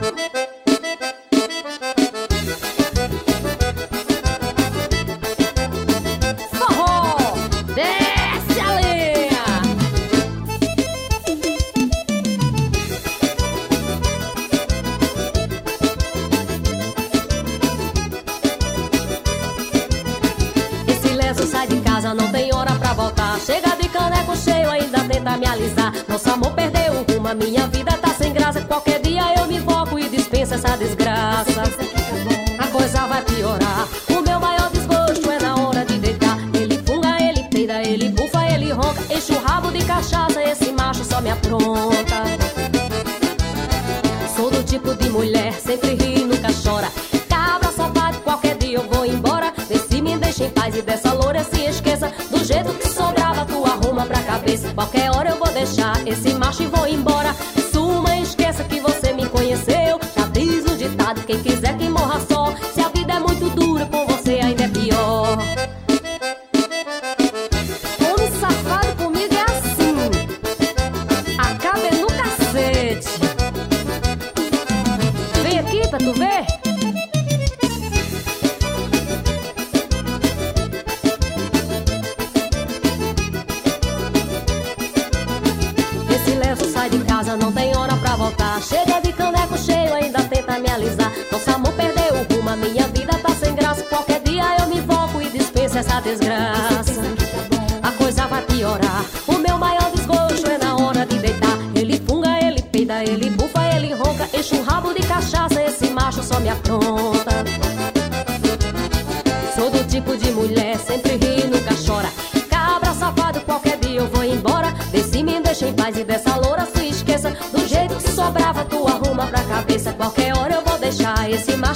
Sai de casa, não tem hora pra voltar. Chega de caneco cheio, ainda tenta me alisar. Nosso amor perdeu o rumo, a minha vida tá sem graça. Qualquer dia eu me invoco e dispenso essa desgraça. A coisa vai piorar. O meu maior desgosto é na hora de deitar. Ele funga, ele peida, ele bufa, ele ronca. Enche o rabo de cachaça, esse macho só me apronta. Sou do tipo de mulher, sempre ri e nunca chora. Cabra safado, qualquer dia eu vou embora. Vê se me deixa em paz e dessa loura se esqueça. Do jeito que sobrava tu arruma pra cabeça. Qualquer hora eu vou deixar esse macho e vou embora. Suma, esqueça que você me conheceu. Já diz o ditado, quem quiser que morra só. Se a vida é muito dura, com você ainda é pior. Homem safado comigo é assim. Acaba no cacete. Vem aqui pra tu ver. Sai de casa, não tem hora pra voltar. Chega de caneco cheio, ainda tenta me alisar. Nosso amor perdeu o rumo, a minha vida tá sem graça. Qualquer dia eu me invoco e dispenso essa desgraça. A coisa vai piorar. O meu maior desgosto é na hora de deitar. Ele funga, ele peida, ele bufa, ele ronca. Enche um rabo de cachaça, esse macho só me apronta. Sou do tipo de mulher, sempre ri e nunca chora. Cabra safado, qualquer dia eu vou embora. Vê se me deixa em paz e dessa loura se esqueça. Do jeito que sobrava tu arruma pra cabeça. Qualquer hora eu vou deixar esse